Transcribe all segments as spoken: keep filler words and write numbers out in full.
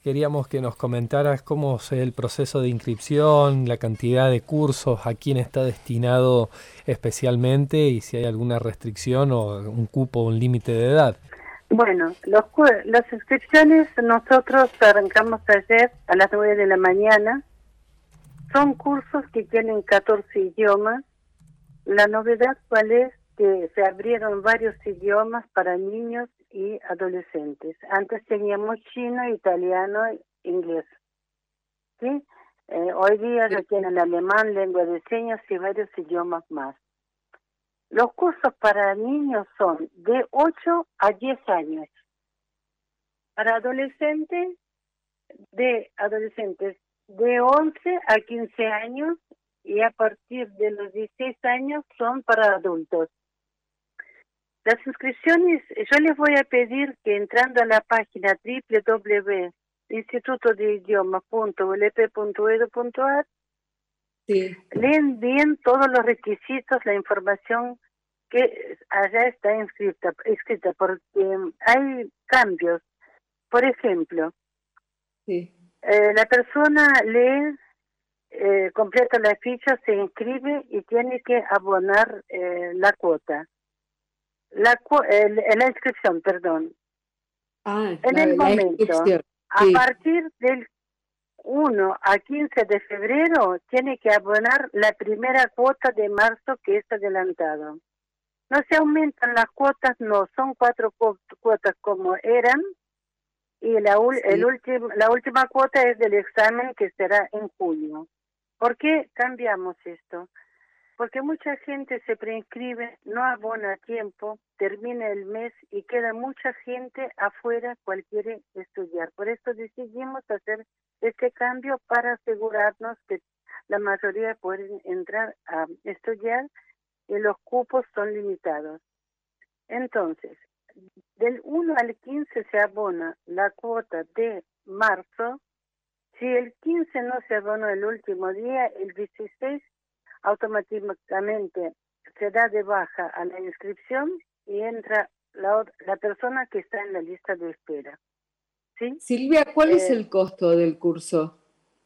queríamos que nos comentaras cómo es el proceso de inscripción, la cantidad de cursos, a quién está destinado especialmente y si hay alguna restricción o un cupo o un límite de edad. Bueno, los, las inscripciones nosotros arrancamos ayer a las nueve de la mañana. Son cursos que tienen catorce idiomas. La novedad cuál es que se abrieron varios idiomas para niños y adolescentes. Antes teníamos chino, italiano, inglés. ¿Sí? Eh, hoy día ya tienen alemán, lengua de señas y varios idiomas más. Los cursos para niños son de ocho a diez años. Para adolescentes, de adolescentes de once a quince años, y a partir de los dieciséis años son para adultos. Las inscripciones, yo les voy a pedir que entrando a la página doble u doble u doble u punto instituto de idiomas punto u l p punto e d u punto a r sí. leen bien todos los requisitos, la información que allá está inscrita, escrita, porque hay cambios. Por ejemplo, sí. eh, la persona lee, eh, completa la ficha, se inscribe y tiene que abonar eh, la cuota. La, cu el, la inscripción, perdón. Ah, en la, el la momento, sí. A partir del uno a quince de febrero, tiene que abonar la primera cuota de marzo que es adelantado. No se aumentan las cuotas, no, son cuatro cu cuotas como eran, y la, sí. el último, la última cuota es del examen que será en junio. ¿Por qué cambiamos esto? Porque mucha gente se preinscribe, no abona a tiempo, termina el mes y queda mucha gente afuera cual quiere estudiar. Por eso decidimos hacer este cambio para asegurarnos que la mayoría pueden entrar a estudiar y los cupos son limitados. Entonces, del uno al quince se abona la cuota de marzo. Si el quince no se abonó el último día, el dieciséis automáticamente se da de baja a la inscripción y entra la, la persona que está en la lista de espera. ¿Sí? Silvia, ¿cuál eh, es el costo del curso?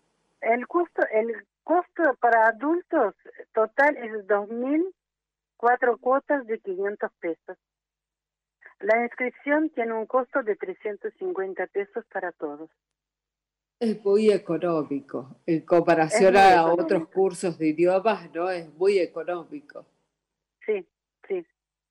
El costo, el costo para adultos total es dos mil, cuatro cuotas de quinientos pesos. La inscripción tiene un costo de trescientos cincuenta pesos para todos. Es muy económico, en comparación muy a económico. Otros cursos de idiomas, ¿no? Es muy económico. Sí, sí.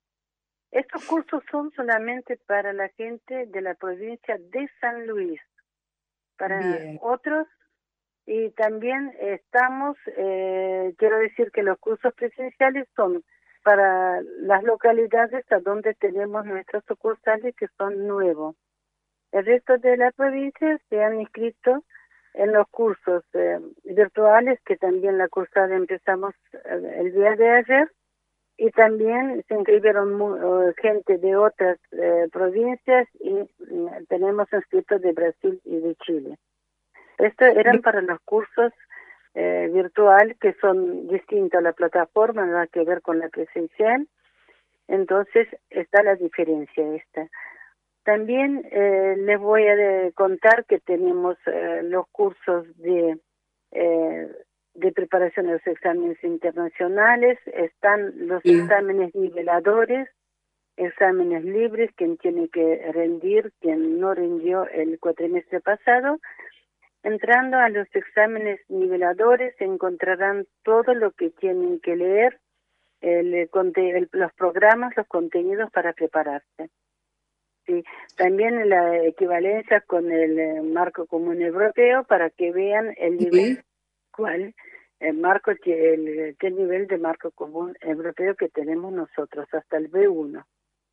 Estos cursos son solamente para la gente de la provincia de San Luis. Para Bien. otros, y también estamos, eh, quiero decir que los cursos presenciales son para las localidades a donde tenemos nuestras sucursales que son nuevos. El resto de la provincia se han inscrito en los cursos eh, virtuales, que también la cursada empezamos eh, el día de ayer, y también se inscribieron uh, gente de otras eh, provincias y uh, tenemos inscritos de Brasil y de Chile. Estos eran para los cursos eh, virtual, que son distintos a la plataforma, nada que ver con la presencial. Entonces está la diferencia esta. También eh, les voy a de contar que tenemos eh, los cursos de, eh, de preparación de los exámenes internacionales, están los sí. exámenes niveladores, exámenes libres, quien tiene que rendir, quien no rindió el cuatrimestre pasado. Entrando a los exámenes niveladores encontrarán todo lo que tienen que leer, el, el, los programas, los contenidos para prepararse. Sí, también la equivalencia con el eh, marco común europeo para que vean el nivel, cuál, el marco, el, qué nivel de marco común europeo que tenemos nosotros, hasta el B uno.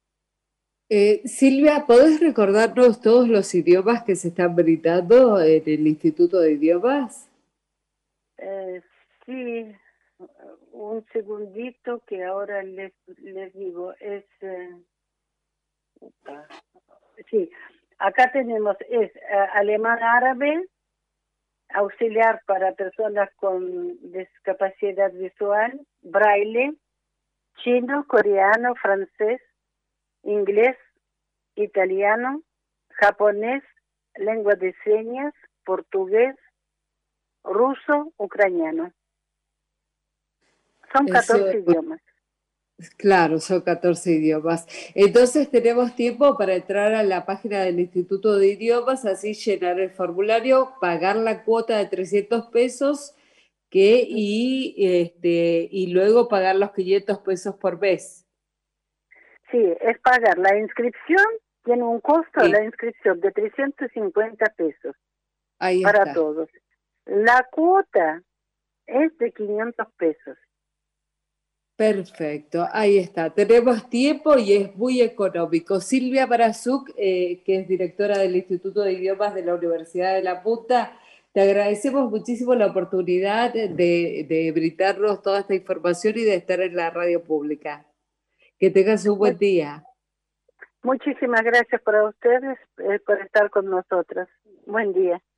Eh, Silvia, ¿podés recordarnos todos los idiomas que se están brindando en el Instituto de Idiomas? Eh, sí, un segundito que ahora les, les digo, es... Eh, Sí, acá tenemos es uh, alemán árabe, auxiliar para personas con discapacidad visual, braille, chino, coreano, francés, inglés, italiano, japonés, lengua de señas, portugués, ruso, ucraniano. Son catorce Eso, idiomas. claro, son catorce idiomas. Entonces tenemos tiempo para entrar a la página del Instituto de Idiomas, así llenar el formulario, pagar la cuota de trescientos pesos que, y, este, y luego pagar los quinientos pesos por mes. Sí, es pagar la inscripción, tiene un costo Sí. la inscripción de trescientos cincuenta pesos Ahí para está. todos. La cuota es de quinientos pesos. Perfecto, ahí está. Tenemos tiempo y es muy económico. Silvia Barazuk, eh, que es directora del Instituto de Idiomas de la Universidad de La Punta, te agradecemos muchísimo la oportunidad de, de brindarnos toda esta información y de estar en la radio pública. Que tengas un buen día. Muchísimas gracias para ustedes eh, por estar con nosotros. Buen día.